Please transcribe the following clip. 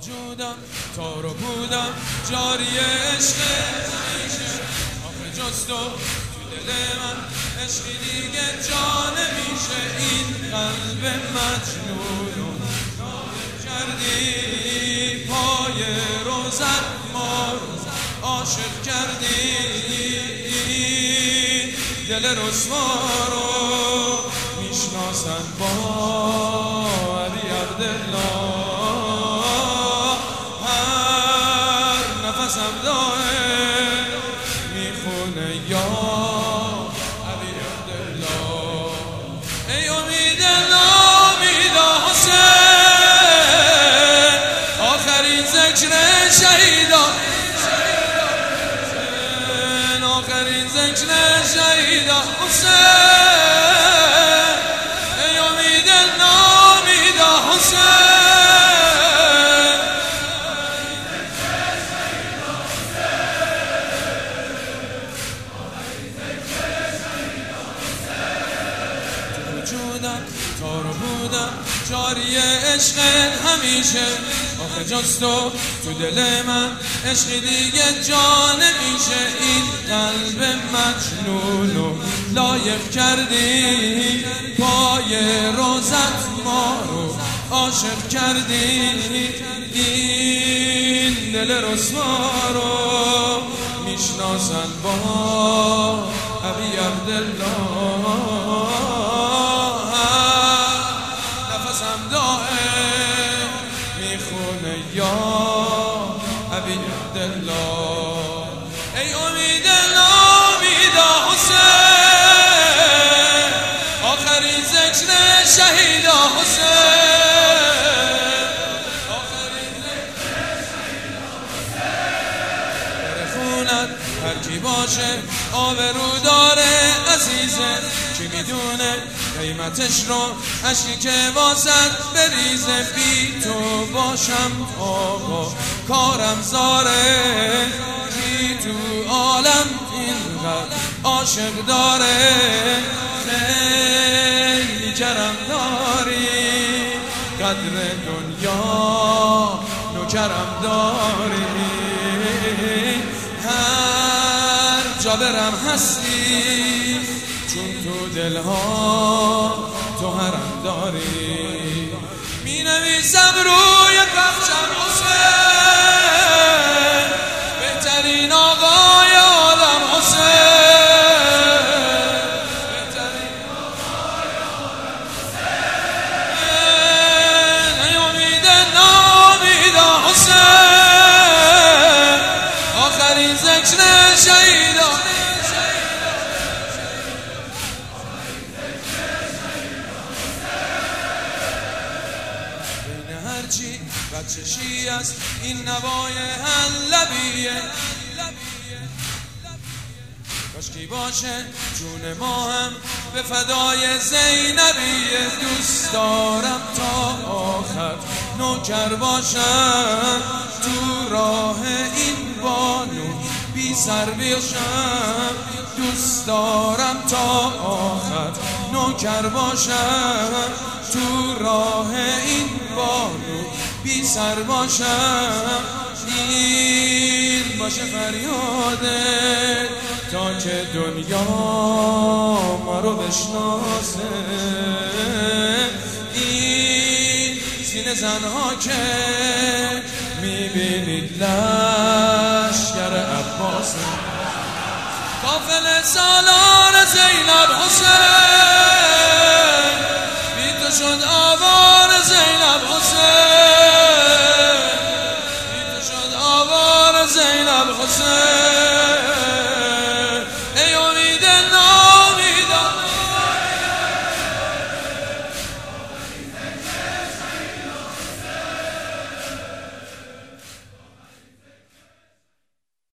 وجودم تار و بودم جاری عشق همیشه آخه جز تو دل من عشقی دیگه جا نمیشه این قلب مجنونو کردی پای روزت ما رو عاشق کردی دل رسوا رو میشناسن با علی عبدالله هر نفسم داره میخونه یا علی عبدالله ای امید نامید حسین آخرین ذکر شهیدان آخرین ذکر شهیدان حسین ای امید نامید حسین تو وجودم تار بودم جاری عشق همیشه آخه جز تو دل من عشقی دیگه جا نمیشه این قلب مجنونو لایق کردی پای روزت ما رو عاشق کردی این دل رسوا رو میشناسن با ابی عبدالله نفسم دائم میخونه یا ابی عبدالله ای امید نامید حسین آخرین ذکر شهید حسین آخرین ذکر شهید حسین خونت هر کی باشه آبرو داره عزیزه کی میدونه قیمتش رو عشقی که واسد بریزه بی تو باشم آقا کارم زاره کی تو عالم اینقدر عاشق داره خیلی کرم داری قدر دنیا نوکرم داری هر جا برم هستی چون تو دلها تو حرم داری می نویسم روی کفشم حسین بهترین آقای عالم حسین بهترین آقای عالم حسین ای امید نامید حسین آخرین ذکر شهیدان هرچی بچشی است این نوای حلبیه کاشکی باشه جون ما هم به فدای زینبیه دوست دارم تا آخر نوکر باشم تو راه این بانو بی سر بشم دوست دارم تا آخر نوکر باشم تو راه این بانو بی سر باشم این باشه فریاده تا که دنیا ما رو بشناسه این سینه زنها که میبینید لشکر عباسه قافل سالار زینب حسین بی تو شد آوار زینب حسین بی تو شد آوار زینب حسین